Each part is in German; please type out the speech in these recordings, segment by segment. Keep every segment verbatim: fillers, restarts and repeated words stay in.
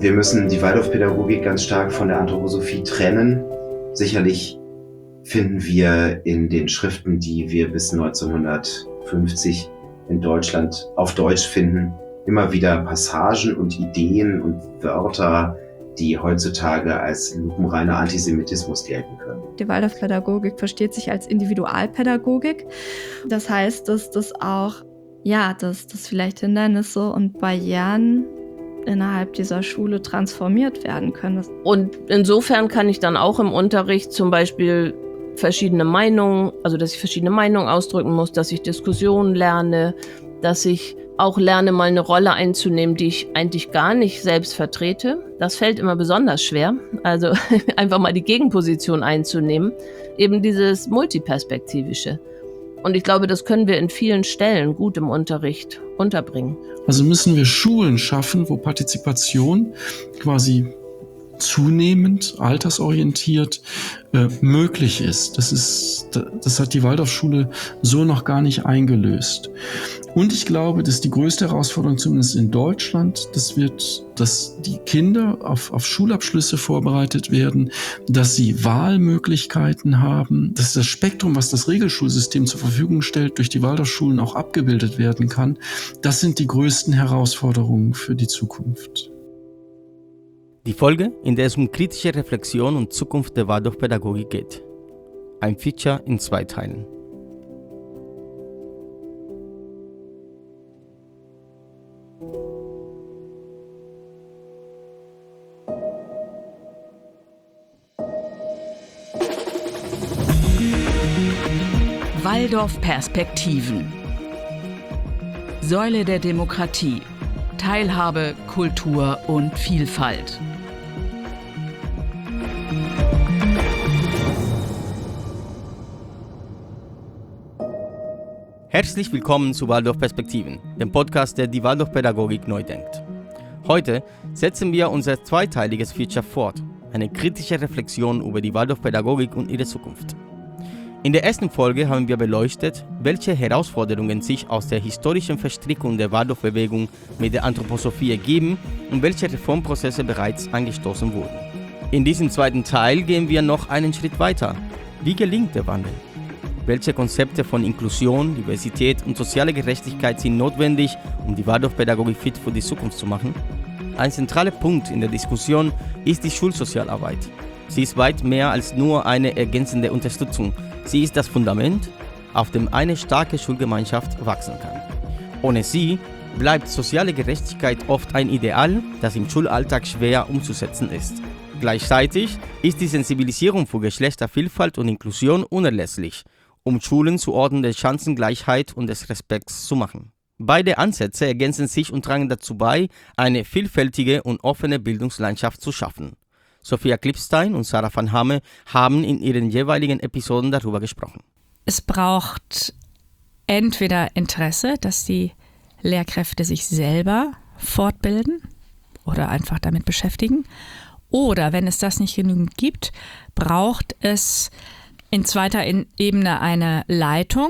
wir müssen die Waldorfpädagogik ganz stark von der Anthroposophie trennen. Sicherlich finden wir in den Schriften, die wir bis neunzehnhundertfünfzig in Deutschland auf Deutsch finden, immer wieder Passagen und Ideen und Wörter, die heutzutage als lupenreiner Antisemitismus gelten können. Die Waldorfpädagogik versteht sich als Individualpädagogik. Das heißt, dass das auch, ja, dass, dass vielleicht Hindernisse und Barrieren innerhalb dieser Schule transformiert werden können. Und insofern kann ich dann auch im Unterricht zum Beispiel verschiedene Meinungen, also dass ich verschiedene Meinungen ausdrücken muss, dass ich Diskussionen lerne, dass ich auch lerne, mal eine Rolle einzunehmen, die ich eigentlich gar nicht selbst vertrete. Das fällt immer besonders schwer, also einfach mal die Gegenposition einzunehmen, eben dieses Multiperspektivische. Und ich glaube, das können wir in vielen Stellen gut im Unterricht unterbringen. Also müssen wir Schulen schaffen, wo Partizipation quasi zunehmend altersorientiert äh, möglich ist. Das ist, das hat die Waldorfschule so noch gar nicht eingelöst. Und ich glaube, dass die größte Herausforderung, zumindest in Deutschland, das wird, dass die Kinder auf, auf Schulabschlüsse vorbereitet werden, dass sie Wahlmöglichkeiten haben, dass das Spektrum, was das Regelschulsystem zur Verfügung stellt, durch die Waldorfschulen auch abgebildet werden kann. Das sind die größten Herausforderungen für die Zukunft. Die Folge, in der es um kritische Reflexion und Zukunft der Waldorfpädagogik geht. Ein Feature in zwei Teilen. Waldorf-Perspektiven. Säule der Demokratie. Teilhabe, Kultur und Vielfalt. Herzlich willkommen zu Waldorf-Perspektiven, dem Podcast, der die Waldorfpädagogik neu denkt. Heute setzen wir unser zweiteiliges Feature fort, eine kritische Reflexion über die Waldorfpädagogik und ihre Zukunft. In der ersten Folge haben wir beleuchtet, welche Herausforderungen sich aus der historischen Verstrickung der Waldorfbewegung mit der Anthroposophie ergeben und welche Reformprozesse bereits angestoßen wurden. In diesem zweiten Teil gehen wir noch einen Schritt weiter. Wie gelingt der Wandel? Welche Konzepte von Inklusion, Diversität und sozialer Gerechtigkeit sind notwendig, um die Waldorfpädagogik fit für die Zukunft zu machen? Ein zentraler Punkt in der Diskussion ist die Schulsozialarbeit. Sie ist weit mehr als nur eine ergänzende Unterstützung. Sie ist das Fundament, auf dem eine starke Schulgemeinschaft wachsen kann. Ohne sie bleibt soziale Gerechtigkeit oft ein Ideal, das im Schulalltag schwer umzusetzen ist. Gleichzeitig ist die Sensibilisierung für Geschlechtervielfalt und Inklusion unerlässlich, um Schulen zu Orten der Chancengleichheit und des Respekts zu machen. Beide Ansätze ergänzen sich und tragen dazu bei, eine vielfältige und offene Bildungslandschaft zu schaffen. Sophia Klipstein und Sarah van Hamme haben in ihren jeweiligen Episoden darüber gesprochen. Es braucht entweder Interesse, dass die Lehrkräfte sich selber fortbilden oder einfach damit beschäftigen. Oder wenn es das nicht genügend gibt, braucht es in zweiter Ebene eine Leitung,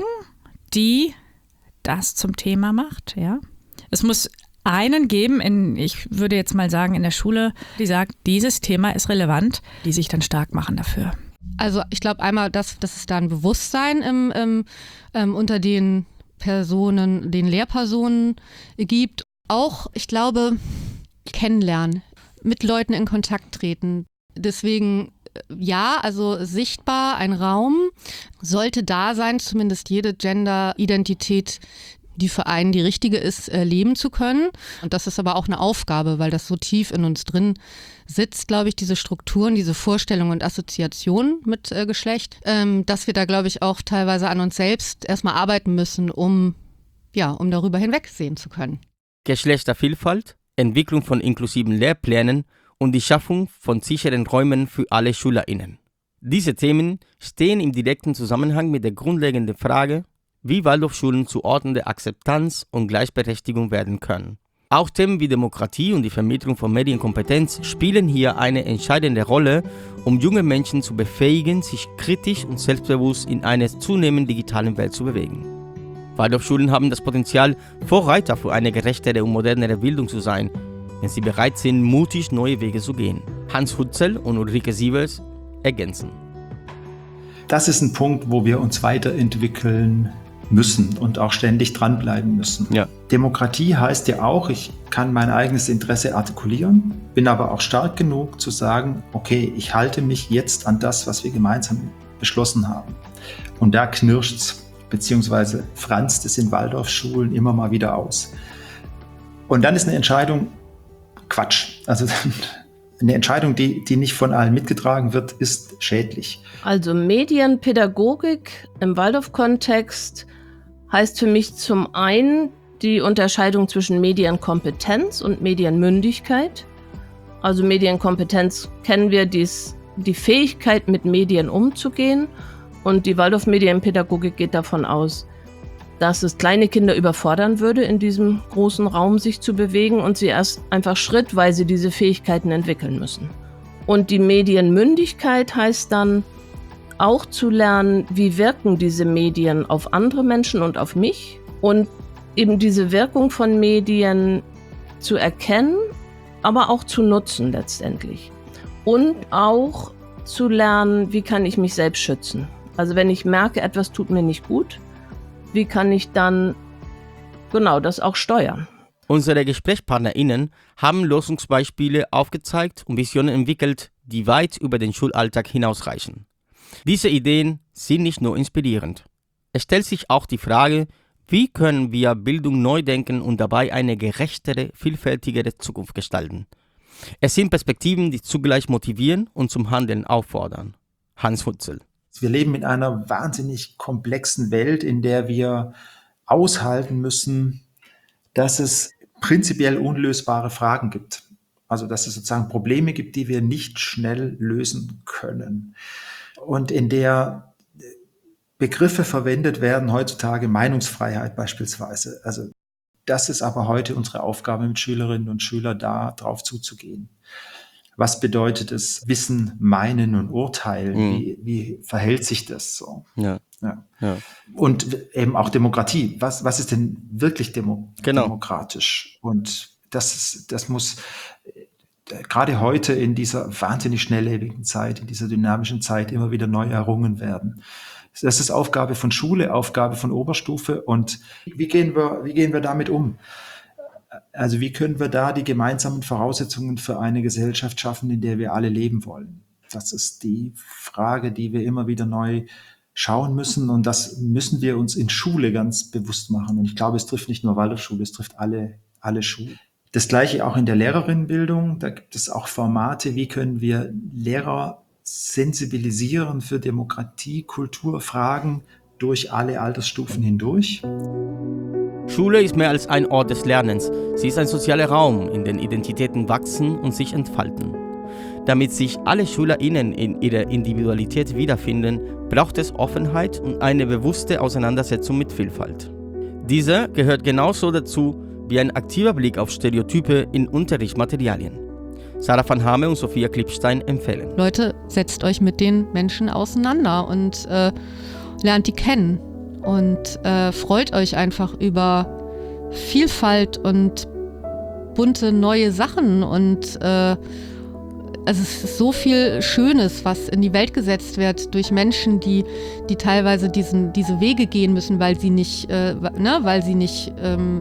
die das zum Thema macht. Ja. Es muss einen geben, in, ich würde jetzt mal sagen, in der Schule, die sagt, dieses Thema ist relevant, die sich dann stark machen dafür. Also ich glaube einmal, dass, dass es da ein Bewusstsein im, im, ähm, unter den Personen, den Lehrpersonen gibt. Auch, ich glaube, kennenlernen, mit Leuten in Kontakt treten. Deswegen ja, also sichtbar, ein Raum sollte da sein, zumindest jede Gender-Identität, die für einen die richtige ist, leben zu können. Und das ist aber auch eine Aufgabe, weil das so tief in uns drin sitzt, glaube ich, diese Strukturen, diese Vorstellungen und Assoziationen mit äh, Geschlecht, ähm, dass wir da, glaube ich, auch teilweise an uns selbst erstmal arbeiten müssen, um, ja, um darüber hinwegsehen zu können. Geschlechtervielfalt, Entwicklung von inklusiven Lehrplänen und die Schaffung von sicheren Räumen für alle SchülerInnen. Diese Themen stehen im direkten Zusammenhang mit der grundlegenden Frage, wie Waldorfschulen zu Orten der Akzeptanz und Gleichberechtigung werden können. Auch Themen wie Demokratie und die Vermittlung von Medienkompetenz spielen hier eine entscheidende Rolle, um junge Menschen zu befähigen, sich kritisch und selbstbewusst in einer zunehmend digitalen Welt zu bewegen. Waldorfschulen haben das Potenzial, Vorreiter für eine gerechtere und modernere Bildung zu sein. wenn sie bereit sind, mutig neue Wege zu gehen. Hans Hutzel und Ulrike Sievers ergänzen. Das ist ein Punkt, wo wir uns weiterentwickeln müssen und auch ständig dranbleiben müssen. Ja. Demokratie heißt ja auch, ich kann mein eigenes Interesse artikulieren, bin aber auch stark genug zu sagen, okay, ich halte mich jetzt an das, was wir gemeinsam beschlossen haben. Und da knirscht's, beziehungsweise franzt es in Waldorfschulen immer mal wieder aus. Und dann ist eine Entscheidung Quatsch. Also eine Entscheidung, die, die nicht von allen mitgetragen wird, ist schädlich. Also Medienpädagogik im Waldorf-Kontext heißt für mich zum einen die Unterscheidung zwischen Medienkompetenz und Medienmündigkeit. Also Medienkompetenz kennen wir, dies, die Fähigkeit, mit Medien umzugehen. Und die Waldorf-Medienpädagogik geht davon aus, dass es kleine Kinder überfordern würde, in diesem großen Raum sich zu bewegen und sie erst einfach schrittweise diese Fähigkeiten entwickeln müssen. Und die Medienmündigkeit heißt dann auch zu lernen, wie wirken diese Medien auf andere Menschen und auf mich und eben diese Wirkung von Medien zu erkennen, aber auch zu nutzen letztendlich. Und auch zu lernen, wie kann ich mich selbst schützen. Also wenn ich merke, etwas tut mir nicht gut, wie kann ich dann genau das auch steuern? Unsere GesprächspartnerInnen haben Lösungsbeispiele aufgezeigt und Visionen entwickelt, die weit über den Schulalltag hinausreichen. Diese Ideen sind nicht nur inspirierend. Es stellt sich auch die Frage, wie können wir Bildung neu denken und dabei eine gerechtere, vielfältigere Zukunft gestalten? Es sind Perspektiven, die zugleich motivieren und zum Handeln auffordern. Hans Hutzel. Wir leben in einer wahnsinnig komplexen Welt, in der wir aushalten müssen, dass es prinzipiell unlösbare Fragen gibt. Also dass es sozusagen Probleme gibt, die wir nicht schnell lösen können. Und in der Begriffe verwendet werden heutzutage, Meinungsfreiheit beispielsweise. Also das ist aber heute unsere Aufgabe mit Schülerinnen und Schülern, da drauf zuzugehen. Was bedeutet es, Wissen, Meinen und Urteilen? Mhm. Wie, wie verhält sich das so? Ja. Ja. Ja. Und eben auch Demokratie. Was, was ist denn wirklich demo- genau. demokratisch? Und das ist, das muss äh, gerade heute in dieser wahnsinnig schnelllebigen Zeit, in dieser dynamischen Zeit immer wieder neu errungen werden. Das ist Aufgabe von Schule, Aufgabe von Oberstufe. Und wie gehen wir, wie gehen wir damit um? Also wie können wir da die gemeinsamen Voraussetzungen für eine Gesellschaft schaffen, in der wir alle leben wollen? Das ist die Frage, die wir immer wieder neu schauen müssen. Und das müssen wir uns in Schule ganz bewusst machen. Und ich glaube, es trifft nicht nur Waldorfschule, es trifft alle, alle Schulen. Das Gleiche auch in der Lehrerinnenbildung. Da gibt es auch Formate, wie können wir Lehrer sensibilisieren für Demokratie, Kulturfragen durch alle Altersstufen hindurch. Schule ist mehr als ein Ort des Lernens. Sie ist ein sozialer Raum, in dem Identitäten wachsen und sich entfalten. Damit sich alle SchülerInnen in ihrer Individualität wiederfinden, braucht es Offenheit und eine bewusste Auseinandersetzung mit Vielfalt. Diese gehört genauso dazu wie ein aktiver Blick auf Stereotype in Unterrichtsmaterialien. Sarah van Hame und Sophia Klipstein empfehlen. Leute, setzt euch mit den Menschen auseinander und äh, lernt die kennen. Und äh, freut euch einfach über Vielfalt und bunte neue Sachen. Und äh, also es ist so viel Schönes, was in die Welt gesetzt wird durch Menschen, die, die teilweise diesen, diese Wege gehen müssen, weil sie nicht, äh, ne, weil sie nicht ähm,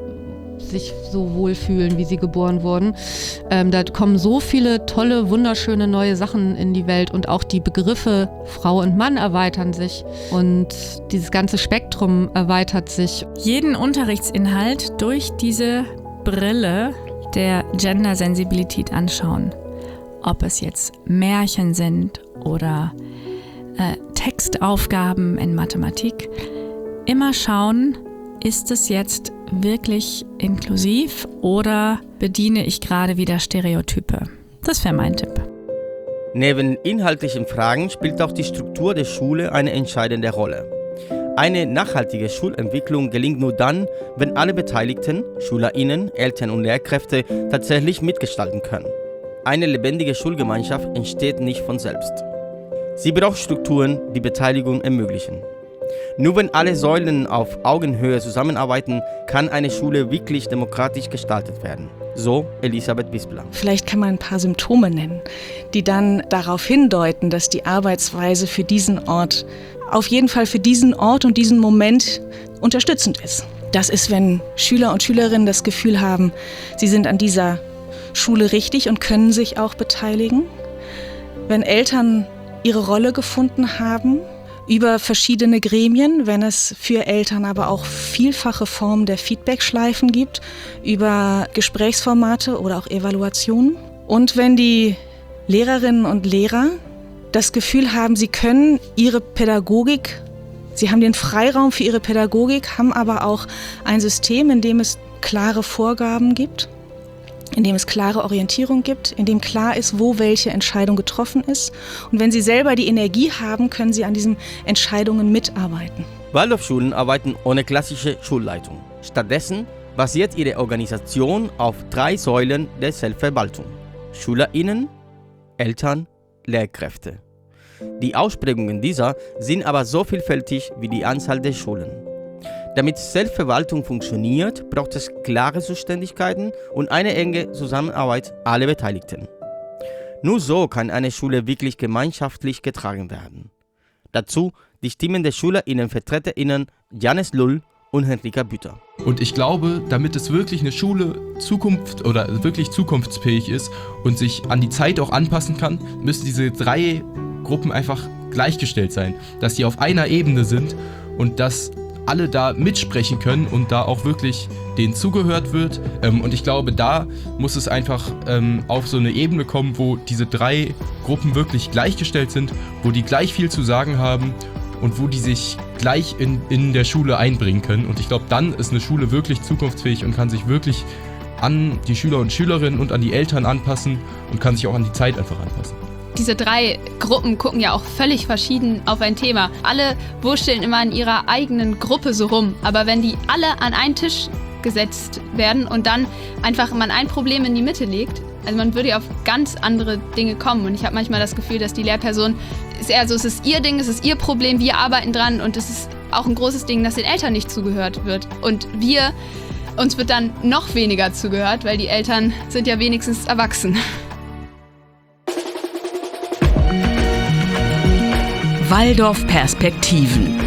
sich so wohlfühlen, wie sie geboren wurden. Ähm, da kommen so viele tolle, wunderschöne neue Sachen in die Welt und auch die Begriffe Frau und Mann erweitern sich und dieses ganze Spektrum erweitert sich. Jeden Unterrichtsinhalt durch diese Brille der Gendersensibilität anschauen. Ob es jetzt Märchen sind oder äh, Textaufgaben in Mathematik. Immer schauen, ist es jetzt wirklich inklusiv oder bediene ich gerade wieder Stereotype? Das wäre mein Tipp. Neben inhaltlichen Fragen spielt auch die Struktur der Schule eine entscheidende Rolle. Eine nachhaltige Schulentwicklung gelingt nur dann, wenn alle Beteiligten, SchülerInnen, Eltern und Lehrkräfte, tatsächlich mitgestalten können. Eine lebendige Schulgemeinschaft entsteht nicht von selbst. Sie braucht Strukturen, die Beteiligung ermöglichen. Nur wenn alle Säulen auf Augenhöhe zusammenarbeiten, kann eine Schule wirklich demokratisch gestaltet werden. So Elisabeth Bispler. Vielleicht kann man ein paar Symptome nennen, die dann darauf hindeuten, dass die Arbeitsweise für diesen Ort, auf jeden Fall für diesen Ort und diesen Moment unterstützend ist. Das ist, wenn Schüler und Schülerinnen das Gefühl haben, sie sind an dieser Schule richtig und können sich auch beteiligen. Wenn Eltern ihre Rolle gefunden haben, über verschiedene Gremien, wenn es für Eltern aber auch vielfache Formen der Feedback-Schleifen gibt, über Gesprächsformate oder auch Evaluationen. Und wenn die Lehrerinnen und Lehrer das Gefühl haben, sie können ihre Pädagogik, sie haben den Freiraum für ihre Pädagogik, haben aber auch ein System, in dem es klare Vorgaben gibt, in dem es klare Orientierung gibt, in dem klar ist, wo welche Entscheidung getroffen ist. Und wenn sie selber die Energie haben, können sie an diesen Entscheidungen mitarbeiten. Waldorfschulen arbeiten ohne klassische Schulleitung. Stattdessen basiert ihre Organisation auf drei Säulen der Selbstverwaltung: SchülerInnen, Eltern, Lehrkräfte. Die Ausprägungen dieser sind aber so vielfältig wie die Anzahl der Schulen. Damit Selbstverwaltung funktioniert, braucht es klare Zuständigkeiten und eine enge Zusammenarbeit aller Beteiligten. Nur so kann eine Schule wirklich gemeinschaftlich getragen werden. Dazu die Stimmen der SchülerInnen-VertreterInnen Janis Lull und Henrika Büter. Und ich glaube, damit es wirklich eine Schule Zukunft oder wirklich zukunftsfähig ist und sich an die Zeit auch anpassen kann, müssen diese drei Gruppen einfach gleichgestellt sein, dass sie auf einer Ebene sind und dass alle da mitsprechen können und da auch wirklich denen zugehört wird. Und ich glaube, da muss es einfach auf so eine Ebene kommen, wo diese drei Gruppen wirklich gleichgestellt sind, wo die gleich viel zu sagen haben und wo die sich gleich in, in der Schule einbringen können. Und ich glaube, dann ist eine Schule wirklich zukunftsfähig und kann sich wirklich an die Schüler und Schülerinnen und an die Eltern anpassen und kann sich auch an die Zeit einfach anpassen. Diese drei Gruppen gucken ja auch völlig verschieden auf ein Thema. Alle wursteln immer in ihrer eigenen Gruppe so rum. Aber wenn die alle an einen Tisch gesetzt werden und dann einfach man ein Problem in die Mitte legt, also man würde ja auf ganz andere Dinge kommen. Und ich habe manchmal das Gefühl, dass die Lehrperson, ist eher so, es ist ihr Ding, es ist ihr Problem, wir arbeiten dran. Und es ist auch ein großes Ding, dass den Eltern nicht zugehört wird. Und wir, uns wird dann noch weniger zugehört, weil die Eltern sind ja wenigstens erwachsen. Waldorf-Perspektiven.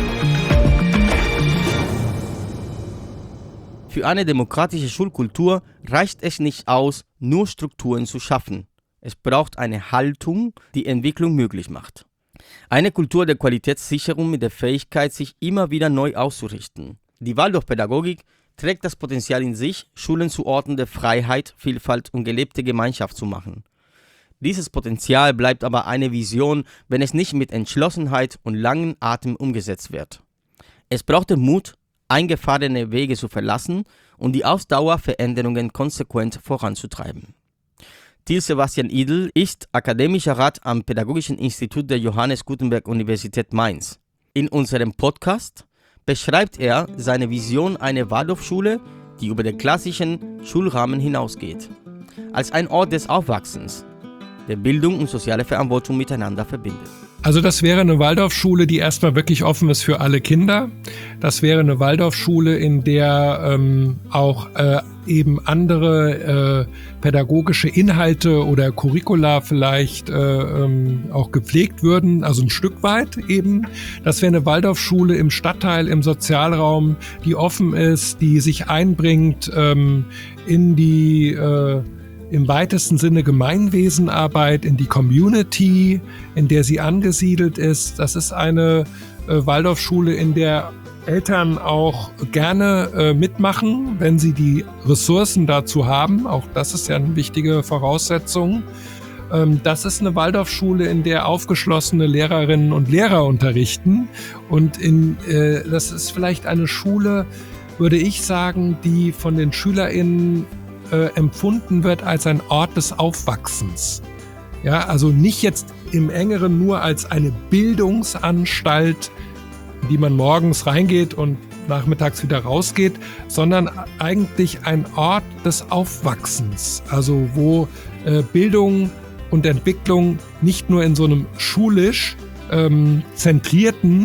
Für eine demokratische Schulkultur reicht es nicht aus, nur Strukturen zu schaffen. Es braucht eine Haltung, die Entwicklung möglich macht. Eine Kultur der Qualitätssicherung mit der Fähigkeit, sich immer wieder neu auszurichten. Die Waldorfpädagogik trägt das Potenzial in sich, Schulen zu Orten der Freiheit, Vielfalt und gelebte Gemeinschaft zu machen. Dieses Potenzial bleibt aber eine Vision, wenn es nicht mit Entschlossenheit und langem Atem umgesetzt wird. Es braucht den Mut, eingefahrene Wege zu verlassen und die Ausdauer, Veränderungen konsequent voranzutreiben. Till Sebastian Idel ist akademischer Rat am Pädagogischen Institut der Johannes Gutenberg Universität Mainz. In unserem Podcast beschreibt er seine Vision einer Waldorfschule, die über den klassischen Schulrahmen hinausgeht. Als ein Ort des Aufwachsens, der Bildung und soziale Verantwortung miteinander verbindet. Also das wäre eine Waldorfschule, die erstmal wirklich offen ist für alle Kinder. Das wäre eine Waldorfschule, in der ähm, auch äh, eben andere äh, pädagogische Inhalte oder Curricula vielleicht äh, ähm, auch gepflegt würden, also ein Stück weit eben. Das wäre eine Waldorfschule im Stadtteil, im Sozialraum, die offen ist, die sich einbringt ähm, in die äh, im weitesten Sinne Gemeinwesenarbeit, in die Community, in der sie angesiedelt ist. Das ist eine äh, Waldorfschule, in der Eltern auch gerne äh, mitmachen, wenn sie die Ressourcen dazu haben. Auch das ist ja eine wichtige Voraussetzung. Ähm, das ist eine Waldorfschule, in der aufgeschlossene Lehrerinnen und Lehrer unterrichten. Und in, äh, das ist vielleicht eine Schule, würde ich sagen, die von den SchülerInnen Äh, empfunden wird als ein Ort des Aufwachsens. Ja, also nicht jetzt im Engeren nur als eine Bildungsanstalt, in die man morgens reingeht und nachmittags wieder rausgeht, sondern eigentlich ein Ort des Aufwachsens. Also wo äh, Bildung und Entwicklung nicht nur in so einem schulisch ähm, zentrierten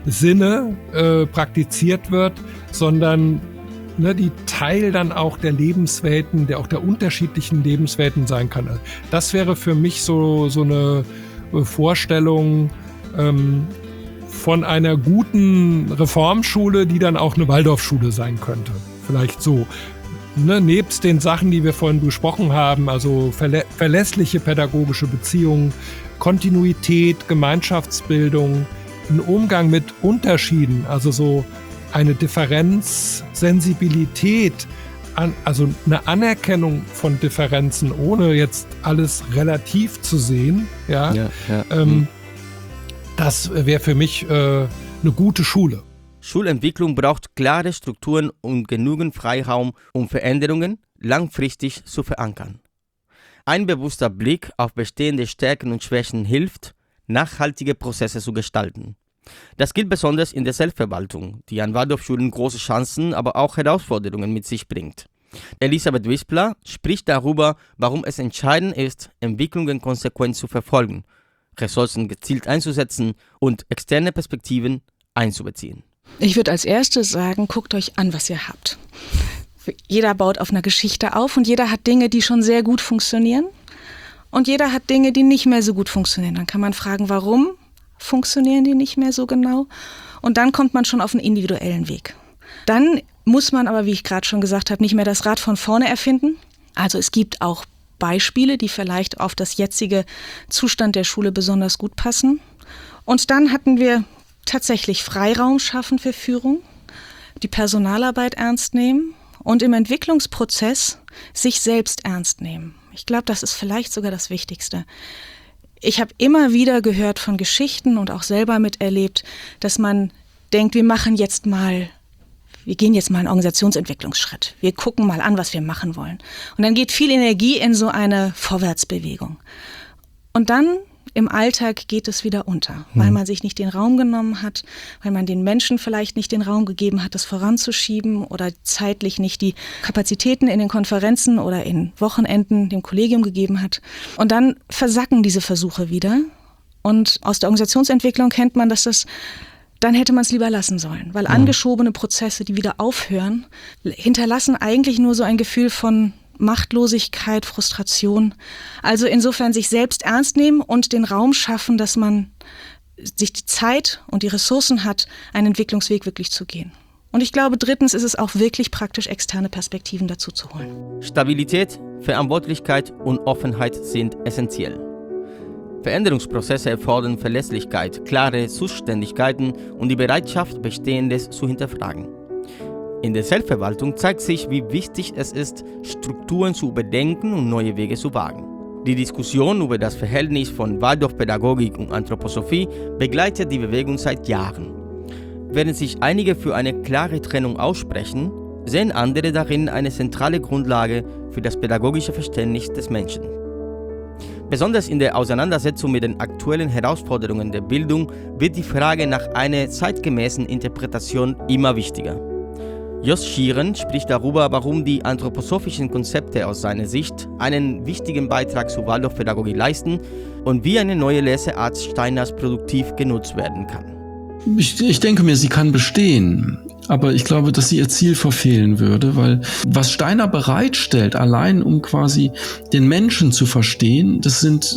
Sinne äh, praktiziert wird, sondern ne, die Teil dann auch der Lebenswelten, der auch der unterschiedlichen Lebenswelten sein kann. Das wäre für mich so, so eine Vorstellung ähm, von einer guten Reformschule, die dann auch eine Waldorfschule sein könnte. Vielleicht so. Ne, nebst den Sachen, die wir vorhin besprochen haben, also verlä- verlässliche pädagogische Beziehungen, Kontinuität, Gemeinschaftsbildung, ein Umgang mit Unterschieden, also so eine Differenz, Sensibilität, an, also eine Anerkennung von Differenzen, ohne jetzt alles relativ zu sehen, ja, ja, ja. Ähm, Mhm. das wäre für mich äh, eine gute Schule. Schulentwicklung braucht klare Strukturen und genügend Freiraum, um Veränderungen langfristig zu verankern. Ein bewusster Blick auf bestehende Stärken und Schwächen hilft, nachhaltige Prozesse zu gestalten. Das gilt besonders in der Selbstverwaltung, die an Waldorfschulen große Chancen, aber auch Herausforderungen mit sich bringt. Elisabeth Wispler spricht darüber, warum es entscheidend ist, Entwicklungen konsequent zu verfolgen, Ressourcen gezielt einzusetzen und externe Perspektiven einzubeziehen. Ich würde als erstes sagen, guckt euch an, was ihr habt. Jeder baut auf einer Geschichte auf und jeder hat Dinge, die schon sehr gut funktionieren und jeder hat Dinge, die nicht mehr so gut funktionieren. Dann kann man fragen, warum funktionieren die nicht mehr so genau? Und dann kommt man schon auf einen individuellen Weg. Dann muss man aber, wie ich gerade schon gesagt habe, nicht mehr das Rad von vorne erfinden. Also es gibt auch Beispiele, die vielleicht auf das jetzige Zustand der Schule besonders gut passen. Und dann hatten wir tatsächlich Freiraum schaffen für Führung, die Personalarbeit ernst nehmen und im Entwicklungsprozess sich selbst ernst nehmen. Ich glaube, das ist vielleicht sogar das Wichtigste. Ich habe immer wieder gehört von Geschichten und auch selber miterlebt, dass man denkt, wir machen jetzt mal, wir gehen jetzt mal einen Organisationsentwicklungsschritt. Wir gucken mal an, was wir machen wollen. Und dann geht viel Energie in so eine Vorwärtsbewegung. Und dann im Alltag geht es wieder unter, weil man sich nicht den Raum genommen hat, weil man den Menschen vielleicht nicht den Raum gegeben hat, das voranzuschieben oder zeitlich nicht die Kapazitäten in den Konferenzen oder in Wochenenden dem Kollegium gegeben hat. Und dann versacken diese Versuche wieder. Und aus der Organisationsentwicklung kennt man, dass das, dann hätte man es lieber lassen sollen, weil angeschobene Prozesse, die wieder aufhören, hinterlassen eigentlich nur so ein Gefühl von Machtlosigkeit, Frustration. Also insofern sich selbst ernst nehmen und den Raum schaffen, dass man sich die Zeit und die Ressourcen hat, einen Entwicklungsweg wirklich zu gehen. Und ich glaube, drittens ist es auch wirklich praktisch, externe Perspektiven dazu zu holen. Stabilität, Verantwortlichkeit und Offenheit sind essentiell. Veränderungsprozesse erfordern Verlässlichkeit, klare Zuständigkeiten und die Bereitschaft, Bestehendes zu hinterfragen. In der Selbstverwaltung zeigt sich, wie wichtig es ist, Strukturen zu überdenken und neue Wege zu wagen. Die Diskussion über das Verhältnis von Waldorfpädagogik und Anthroposophie begleitet die Bewegung seit Jahren. Während sich einige für eine klare Trennung aussprechen, sehen andere darin eine zentrale Grundlage für das pädagogische Verständnis des Menschen. Besonders in der Auseinandersetzung mit den aktuellen Herausforderungen der Bildung wird die Frage nach einer zeitgemäßen Interpretation immer wichtiger. Jos Schieren spricht darüber, warum die anthroposophischen Konzepte aus seiner Sicht einen wichtigen Beitrag zur Waldorfpädagogik leisten und wie eine neue Leseart Steiners produktiv genutzt werden kann. Ich, ich denke mir, sie kann bestehen, aber ich glaube, dass sie ihr Ziel verfehlen würde, weil was Steiner bereitstellt, allein um quasi den Menschen zu verstehen, das sind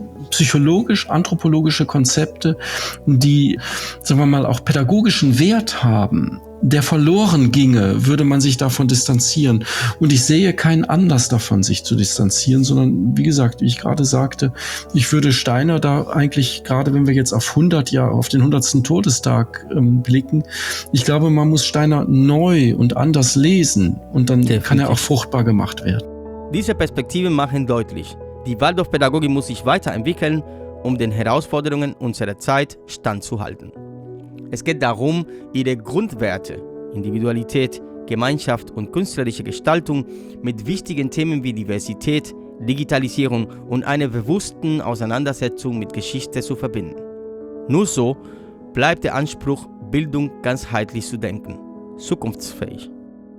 psychologisch-anthropologische Konzepte, die, sagen wir mal, auch pädagogischen Wert haben. Der verloren ginge, würde man sich davon distanzieren. Und ich sehe keinen Anlass davon, sich zu distanzieren, sondern wie gesagt, wie ich gerade sagte, ich würde Steiner da eigentlich, gerade wenn wir jetzt auf hundert Jahre, auf den hundertsten Todestag ähm, blicken, ich glaube, man muss Steiner neu und anders lesen und dann Definitiv. Kann er auch fruchtbar gemacht werden. Diese Perspektiven machen deutlich, die Waldorfpädagogik muss sich weiterentwickeln, um den Herausforderungen unserer Zeit standzuhalten. Es geht darum, ihre Grundwerte, Individualität, Gemeinschaft und künstlerische Gestaltung mit wichtigen Themen wie Diversität, Digitalisierung und einer bewussten Auseinandersetzung mit Geschichte zu verbinden. Nur so bleibt der Anspruch, Bildung ganzheitlich zu denken, zukunftsfähig.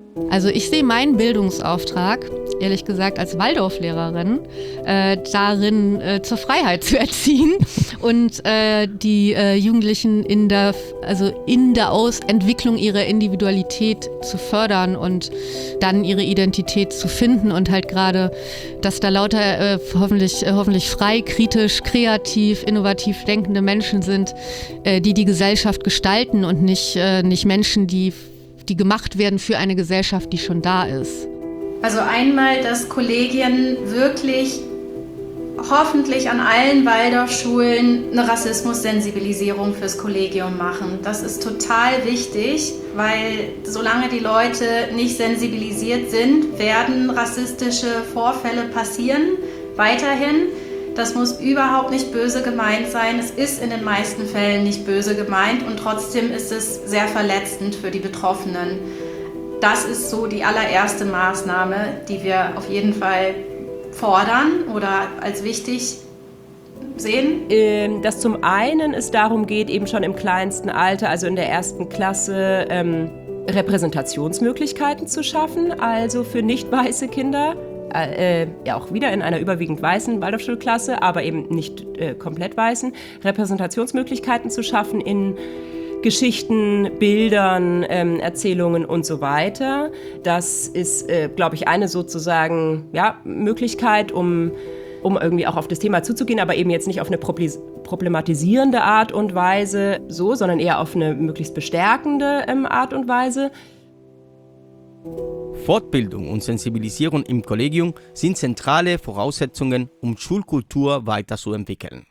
Also ich sehe meinen Bildungsauftrag, ehrlich gesagt als Waldorflehrerin, äh, darin äh, zur Freiheit zu erziehen und äh, die äh, Jugendlichen in der, also in der Ausentwicklung ihrer Individualität zu fördern und dann ihre Identität zu finden und halt gerade, dass da lauter äh, hoffentlich, äh, hoffentlich frei, kritisch, kreativ, innovativ denkende Menschen sind, äh, die die Gesellschaft gestalten und nicht, äh, nicht Menschen, die die gemacht werden für eine Gesellschaft, die schon da ist. Also einmal, dass Kollegien wirklich hoffentlich an allen Waldorfschulen eine Rassismussensibilisierung fürs Kollegium machen. Das ist total wichtig, weil solange die Leute nicht sensibilisiert sind, werden rassistische Vorfälle passieren, weiterhin. Das muss überhaupt nicht böse gemeint sein. Es ist in den meisten Fällen nicht böse gemeint und trotzdem ist es sehr verletzend für die Betroffenen. Das ist so die allererste Maßnahme, die wir auf jeden Fall fordern oder als wichtig sehen. Dass zum einen es darum geht, eben schon im kleinsten Alter, also in der ersten Klasse, ähm, Repräsentationsmöglichkeiten zu schaffen, also für nicht weiße Kinder. Äh, ja auch wieder in einer überwiegend weißen Waldorfschulklasse, aber eben nicht äh, komplett weißen, Repräsentationsmöglichkeiten zu schaffen in Geschichten, Bildern, ähm, Erzählungen und so weiter. Das ist, äh, glaube ich, eine sozusagen ja, Möglichkeit, um, um irgendwie auch auf das Thema zuzugehen, aber eben jetzt nicht auf eine problematisierende Art und Weise so, sondern eher auf eine möglichst bestärkende ähm, Art und Weise. Fortbildung und Sensibilisierung im Kollegium sind zentrale Voraussetzungen, um Schulkultur weiterzuentwickeln.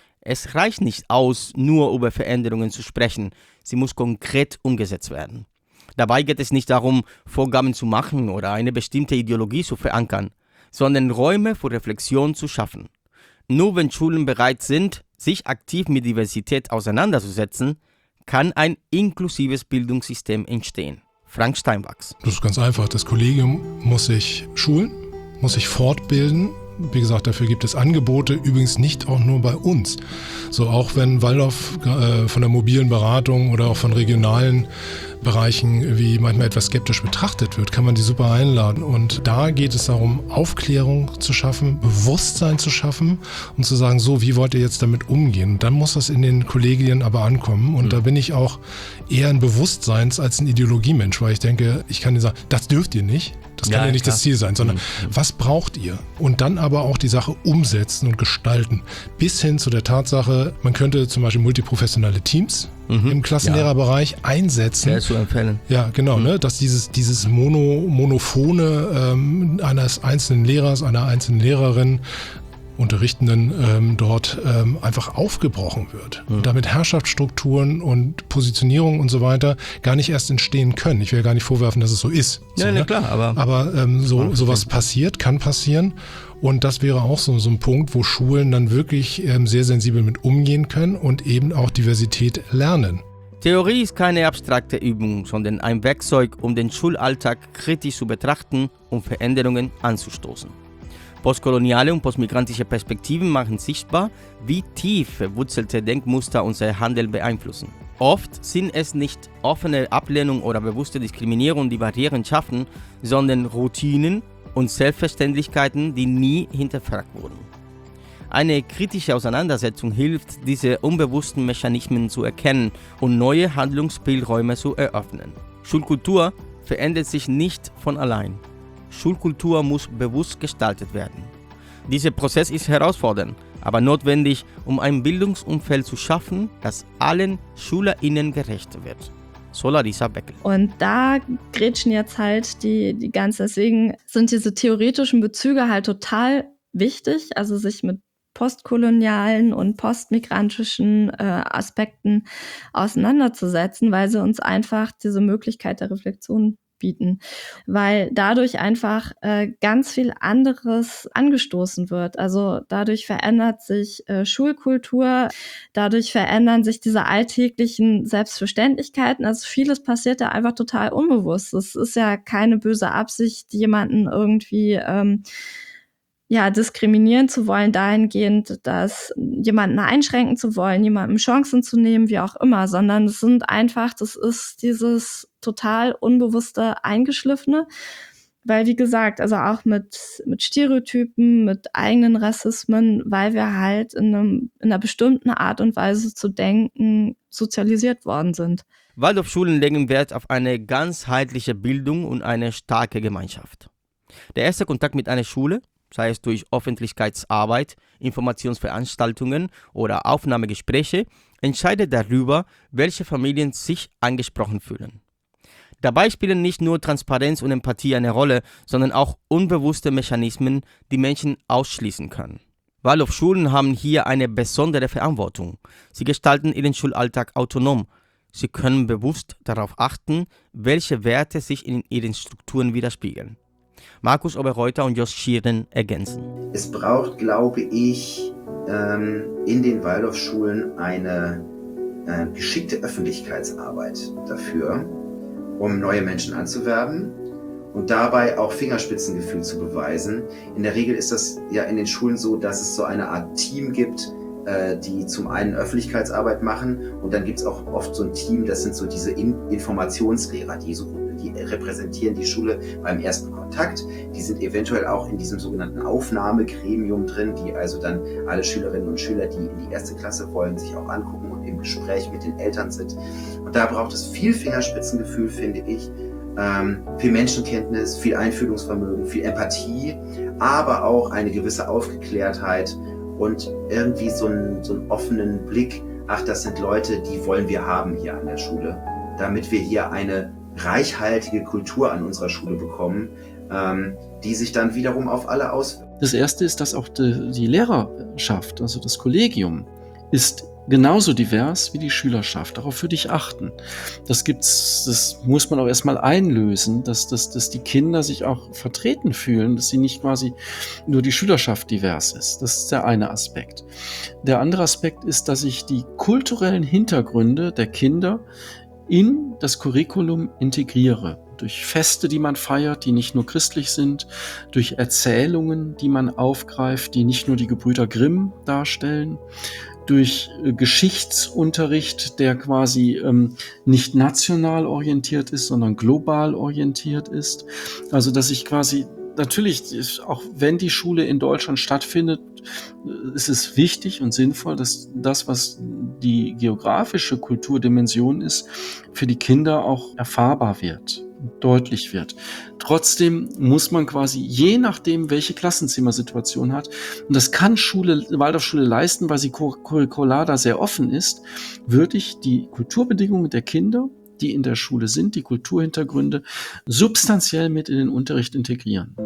Es reicht nicht aus, nur über Veränderungen zu sprechen, sie muss konkret umgesetzt werden. Dabei geht es nicht darum, Vorgaben zu machen oder eine bestimmte Ideologie zu verankern, sondern Räume für Reflexion zu schaffen. Nur wenn Schulen bereit sind, sich aktiv mit Diversität auseinanderzusetzen, kann ein inklusives Bildungssystem entstehen. Frank Steinwachs. Das ist ganz einfach. Das Kollegium muss sich schulen, muss sich fortbilden. Wie gesagt, dafür gibt es Angebote, übrigens nicht auch nur bei uns. So auch wenn Waldorf äh, von der mobilen Beratung oder auch von regionalen Bereichen wie manchmal etwas skeptisch betrachtet wird, kann man die super einladen. Und da geht es darum, Aufklärung zu schaffen, Bewusstsein zu schaffen und zu sagen, so, wie wollt ihr jetzt damit umgehen? Und dann muss das in den Kollegien aber ankommen. Und mhm. da bin ich auch eher ein Bewusstseins- als ein Ideologiemensch, weil ich denke, ich kann dir sagen, das dürft ihr nicht. Das kann ja, ja nicht klar. Das Ziel sein, sondern mhm. was braucht ihr? Und dann aber auch die Sache umsetzen und gestalten. Bis hin zu der Tatsache, man könnte zum Beispiel multiprofessionelle Teams mhm. im Klassenlehrerbereich ja. einsetzen. Sehr zu empfehlen. Ja, genau, mhm. ne, dass dieses, dieses Mono, Monophone ähm, eines einzelnen Lehrers, einer einzelnen Lehrerin, Unterrichtenden ähm, dort ähm, einfach aufgebrochen wird. Mhm. Und damit Herrschaftsstrukturen und Positionierung und so weiter gar nicht erst entstehen können. Ich will gar nicht vorwerfen, dass es so ist. Ja, so, ne, ne? klar, aber, aber ähm, so sowas passiert, kann passieren. Und das wäre auch so, so ein Punkt, wo Schulen dann wirklich ähm, sehr sensibel mit umgehen können und eben auch Diversität lernen. Theorie ist keine abstrakte Übung, sondern ein Werkzeug, um den Schulalltag kritisch zu betrachten und Veränderungen anzustoßen. Postkoloniale und postmigrantische Perspektiven machen sichtbar, wie tief verwurzelte Denkmuster unser Handeln beeinflussen. Oft sind es nicht offene Ablehnung oder bewusste Diskriminierung, die Barrieren schaffen, sondern Routinen und Selbstverständlichkeiten, die nie hinterfragt wurden. Eine kritische Auseinandersetzung hilft, diese unbewussten Mechanismen zu erkennen und neue Handlungsspielräume zu eröffnen. Schulkultur verändert sich nicht von allein. Schulkultur muss bewusst gestaltet werden. Dieser Prozess ist herausfordernd, aber notwendig, um ein Bildungsumfeld zu schaffen, das allen SchülerInnen gerecht wird. So Larissa Beckel. Und da grätschen jetzt halt die, die ganz, deswegen sind diese theoretischen Bezüge halt total wichtig, also sich mit postkolonialen und postmigrantischen äh, Aspekten auseinanderzusetzen, weil sie uns einfach diese Möglichkeit der Reflexion bieten, weil dadurch einfach äh, ganz viel anderes angestoßen wird. Also dadurch verändert sich äh, Schulkultur, dadurch verändern sich diese alltäglichen Selbstverständlichkeiten. Also vieles passiert da einfach total unbewusst. Es ist ja keine böse Absicht, jemanden irgendwie ähm, ja, diskriminieren zu wollen, dahingehend, dass jemanden einschränken zu wollen, jemandem Chancen zu nehmen, wie auch immer, sondern es sind einfach, das ist dieses total unbewusste Eingeschliffene, weil, wie gesagt, also auch mit, mit Stereotypen, mit eigenen Rassismen, weil wir halt in, einem, in einer bestimmten Art und Weise zu denken sozialisiert worden sind. Waldorfschulen legen Wert auf eine ganzheitliche Bildung und eine starke Gemeinschaft. Der erste Kontakt mit einer Schule, sei es durch Öffentlichkeitsarbeit, Informationsveranstaltungen oder Aufnahmegespräche, entscheidet darüber, welche Familien sich angesprochen fühlen. Dabei spielen nicht nur Transparenz und Empathie eine Rolle, sondern auch unbewusste Mechanismen, die Menschen ausschließen können. Waldorfschulen haben hier eine besondere Verantwortung. Sie gestalten ihren Schulalltag autonom. Sie können bewusst darauf achten, welche Werte sich in ihren Strukturen widerspiegeln. Markus Oberreuter und Jos Schieren ergänzen. Es braucht, glaube ich, ähm, in den Waldorfschulen eine äh, geschickte Öffentlichkeitsarbeit dafür, um neue Menschen anzuwerben und dabei auch Fingerspitzengefühl zu beweisen. In der Regel ist das ja in den Schulen so, dass es so eine Art Team gibt, äh, die zum einen Öffentlichkeitsarbeit machen und dann gibt es auch oft so ein Team, das sind so diese In- Informationslehrer, die so die repräsentieren die Schule beim ersten Kontakt. Die sind eventuell auch in diesem sogenannten Aufnahmegremium drin, die also dann alle Schülerinnen und Schüler, die in die erste Klasse wollen, sich auch angucken und im Gespräch mit den Eltern sind. Und da braucht es viel Fingerspitzengefühl, finde ich, ähm, viel Menschenkenntnis, viel Einfühlungsvermögen, viel Empathie, aber auch eine gewisse Aufgeklärtheit und irgendwie so einen, so einen offenen Blick. Ach, das sind Leute, die wollen wir haben hier an der Schule, damit wir hier eine reichhaltige Kultur an unserer Schule bekommen, ähm, die sich dann wiederum auf alle auswirkt. Das Erste ist, dass auch die, die Lehrerschaft, also das Kollegium, ist genauso divers wie die Schülerschaft. Darauf würde ich achten. Das gibt's, das muss man auch erstmal einlösen, dass, dass, dass die Kinder sich auch vertreten fühlen, dass sie nicht quasi nur die Schülerschaft divers ist. Das ist der eine Aspekt. Der andere Aspekt ist, dass ich die kulturellen Hintergründe der Kinder in das Curriculum integriere. Durch Feste, die man feiert, die nicht nur christlich sind, durch Erzählungen, die man aufgreift, die nicht nur die Gebrüder Grimm darstellen, durch äh, Geschichtsunterricht, der quasi ähm, nicht national orientiert ist, sondern global orientiert ist. Also, dass ich quasi natürlich, auch wenn die Schule in Deutschland stattfindet, ist es wichtig und sinnvoll, dass das, was die geografische Kulturdimension ist, für die Kinder auch erfahrbar wird, deutlich wird. Trotzdem muss man quasi, je nachdem, welche Klassenzimmersituation hat, und das kann Schule, Waldorfschule leisten, weil sie curricular da sehr offen ist, würde ich die Kulturbedingungen der Kinder, die in der Schule sind, die Kulturhintergründe, substanziell mit in den Unterricht integrieren.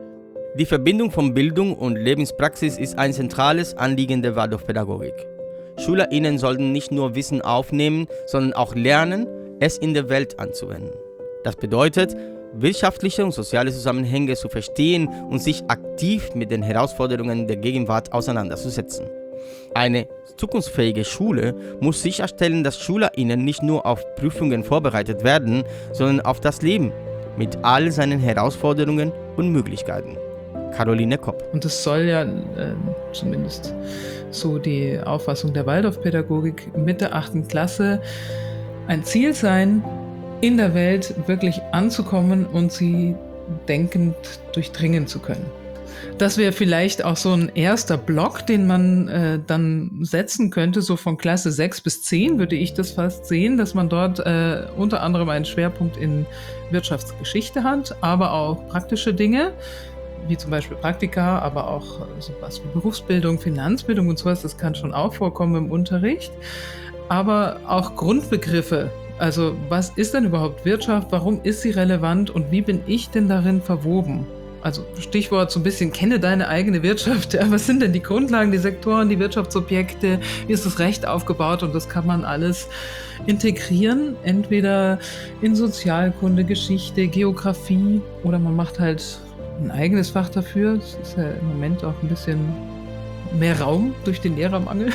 Die Verbindung von Bildung und Lebenspraxis ist ein zentrales Anliegen der Waldorfpädagogik. SchülerInnen sollten nicht nur Wissen aufnehmen, sondern auch lernen, es in der Welt anzuwenden. Das bedeutet, wirtschaftliche und soziale Zusammenhänge zu verstehen und sich aktiv mit den Herausforderungen der Gegenwart auseinanderzusetzen. Eine zukunftsfähige Schule muss sicherstellen, dass SchülerInnen nicht nur auf Prüfungen vorbereitet werden, sondern auf das Leben mit all seinen Herausforderungen und Möglichkeiten. Caroline Kopp. Und es soll ja äh, zumindest so die Auffassung der Waldorfpädagogik mit der achten Klasse ein Ziel sein, in der Welt wirklich anzukommen und sie denkend durchdringen zu können. Das wäre vielleicht auch so ein erster Block, den man äh, dann setzen könnte, so von Klasse sechs bis zehn würde ich das fast sehen, dass man dort äh, unter anderem einen Schwerpunkt in Wirtschaftsgeschichte hat, aber auch praktische Dinge, wie zum Beispiel Praktika, aber auch sowas wie Berufsbildung, Finanzbildung und sowas, das kann schon auch vorkommen im Unterricht. Aber auch Grundbegriffe, also was ist denn überhaupt Wirtschaft, warum ist sie relevant und wie bin ich denn darin verwoben? Also Stichwort so ein bisschen, kenne deine eigene Wirtschaft. Ja, was sind denn die Grundlagen, die Sektoren, die Wirtschaftsobjekte? Wie ist das Recht aufgebaut? Und das kann man alles integrieren, entweder in Sozialkunde, Geschichte, Geografie oder man macht halt ein eigenes Fach dafür. Es ist ja im Moment auch ein bisschen mehr Raum durch den Lehrermangel.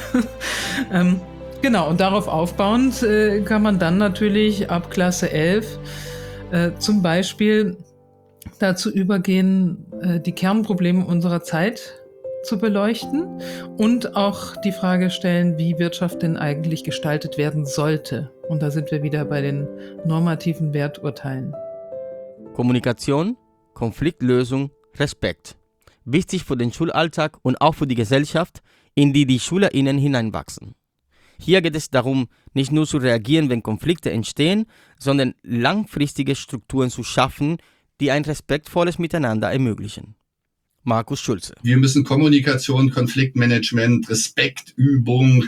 ähm, genau, und darauf aufbauend äh, kann man dann natürlich ab Klasse elf äh, zum Beispiel dazu übergehen, äh, die Kernprobleme unserer Zeit zu beleuchten und auch die Frage stellen, wie Wirtschaft denn eigentlich gestaltet werden sollte. Und da sind wir wieder bei den normativen Werturteilen. Kommunikation, Konfliktlösung, Respekt. Wichtig für den Schulalltag und auch für die Gesellschaft, in die die SchülerInnen hineinwachsen. Hier geht es darum, nicht nur zu reagieren, wenn Konflikte entstehen, sondern langfristige Strukturen zu schaffen, die ein respektvolles Miteinander ermöglichen. Markus Schulze. Wir müssen Kommunikation, Konfliktmanagement, Respektübung,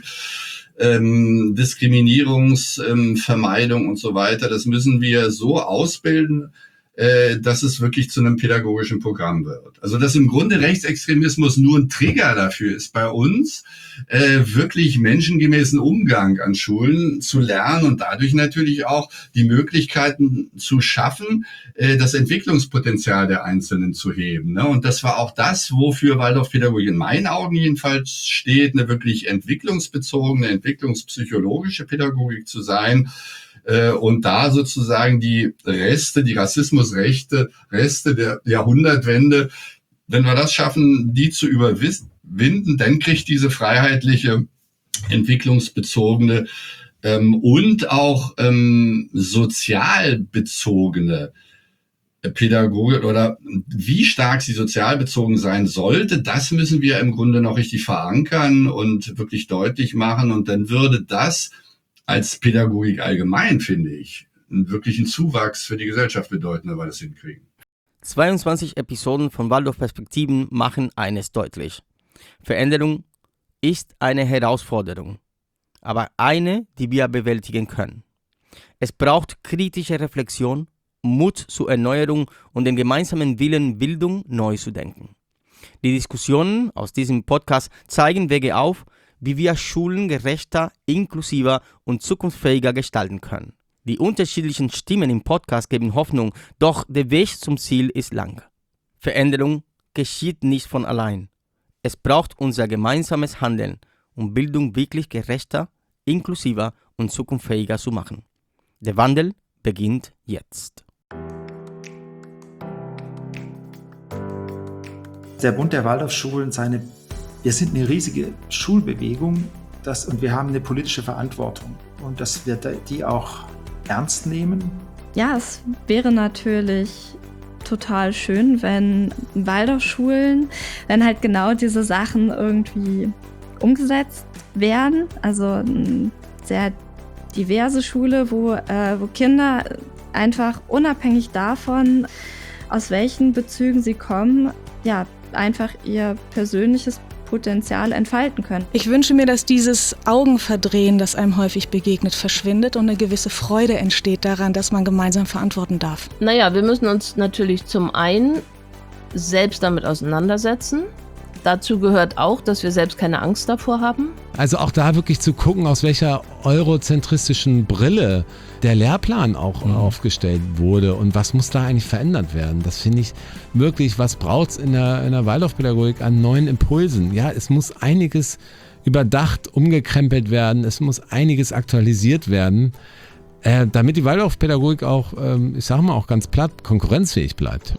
ähm, Diskriminierungsvermeidung ähm, und so weiter, das müssen wir so ausbilden, äh, dass es wirklich zu einem pädagogischen Programm wird. Also dass im Grunde Rechtsextremismus nur ein Trigger dafür ist, bei uns äh, wirklich menschengemäßen Umgang an Schulen zu lernen und dadurch natürlich auch die Möglichkeiten zu schaffen, äh, das Entwicklungspotenzial der Einzelnen zu heben. Ne? Und das war auch das, wofür Waldorfpädagogik in meinen Augen jedenfalls steht, eine wirklich entwicklungsbezogene, entwicklungspsychologische Pädagogik zu sein. Und da sozusagen die Reste, die Rassismusrechte, Reste der Jahrhundertwende, wenn wir das schaffen, die zu überwinden, dann kriegt diese freiheitliche, entwicklungsbezogene ähm, und auch ähm, sozial bezogene Pädagogik oder wie stark sie sozial bezogen sein sollte, das müssen wir im Grunde noch richtig verankern und wirklich deutlich machen. Und dann würde das als Pädagogik allgemein, finde ich, einen wirklichen Zuwachs für die Gesellschaft bedeuten, wenn wir das hinkriegen. zweiundzwanzig Episoden von Waldorf Perspektiven machen eines deutlich. Veränderung ist eine Herausforderung, aber eine, die wir bewältigen können. Es braucht kritische Reflexion, Mut zur Erneuerung und den gemeinsamen Willen, Bildung neu zu denken. Die Diskussionen aus diesem Podcast zeigen Wege auf, wie wir Schulen gerechter, inklusiver und zukunftsfähiger gestalten können. Die unterschiedlichen Stimmen im Podcast geben Hoffnung, doch der Weg zum Ziel ist lang. Veränderung geschieht nicht von allein. Es braucht unser gemeinsames Handeln, um Bildung wirklich gerechter, inklusiver und zukunftsfähiger zu machen. Der Wandel beginnt jetzt. Der Bund der Waldorfschulen, seine Wir sind eine riesige Schulbewegung das, und wir haben eine politische Verantwortung. Und dass wir die auch ernst nehmen. Ja, es wäre natürlich total schön, wenn Waldorfschulen, wenn halt genau diese Sachen irgendwie umgesetzt werden. Also eine sehr diverse Schule, wo, äh, wo Kinder einfach unabhängig davon, aus welchen Bezügen sie kommen, ja, einfach ihr persönliches Potenzial entfalten können. Ich wünsche mir, dass dieses Augenverdrehen, das einem häufig begegnet, verschwindet und eine gewisse Freude entsteht daran, dass man gemeinsam verantworten darf. Naja, wir müssen uns natürlich zum einen selbst damit auseinandersetzen. Dazu gehört auch, dass wir selbst keine Angst davor haben. Also auch da wirklich zu gucken, aus welcher eurozentristischen Brille der Lehrplan auch mhm. aufgestellt wurde und was muss da eigentlich verändert werden. Das finde ich wirklich, was braucht es in der, in der Waldorfpädagogik an neuen Impulsen. Ja, es muss einiges überdacht, umgekrempelt werden, es muss einiges aktualisiert werden, äh, damit die Waldorfpädagogik auch, ähm, ich sage mal auch ganz platt, konkurrenzfähig bleibt.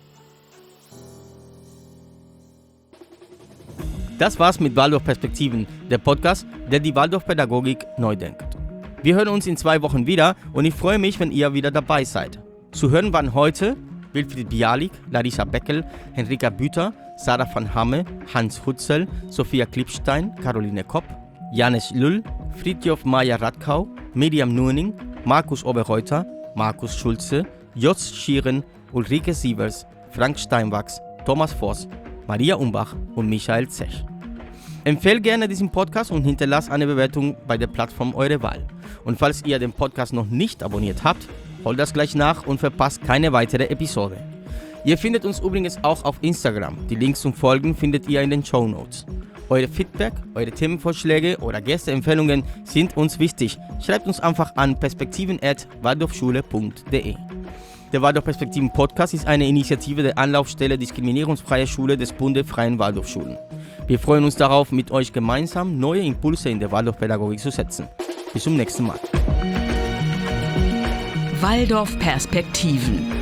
Das war's mit Waldorf Perspektiven, der Podcast, der die Waldorfpädagogik neu denkt. Wir hören uns in zwei Wochen wieder und ich freue mich, wenn ihr wieder dabei seid. Zu hören waren heute Wilfried Bialik, Larissa Beckel, Henrika Büter, Sarah van Hamme, Hans Hutzel, Sophia Klippstein, Caroline Kopp, Janis Lüll, Fridtjof Meyer-Radkau, Miriam Nurning, Markus Oberreuter, Markus Schulze, Jos Schieren, Ulrike Sievers, Frank Steinwachs, Thomas Voss, Maria Umbach und Michael Zech. Empfehlt gerne diesen Podcast und hinterlasst eine Bewertung bei der Plattform eurer Wahl. Und falls ihr den Podcast noch nicht abonniert habt, holt das gleich nach und verpasst keine weitere Episode. Ihr findet uns übrigens auch auf Instagram. Die Links zum Folgen findet ihr in den Shownotes. Eure Feedback, eure Themenvorschläge oder Gästeempfehlungen sind uns wichtig. Schreibt uns einfach an perspektiven at waldorfschule punkt de. Der Waldorf Perspektiven Podcast ist eine Initiative der Anlaufstelle Diskriminierungsfreie Schule des Bundes Freien Waldorfschulen. Wir freuen uns darauf, mit euch gemeinsam neue Impulse in der Waldorfpädagogik zu setzen. Bis zum nächsten Mal. Waldorf Perspektiven.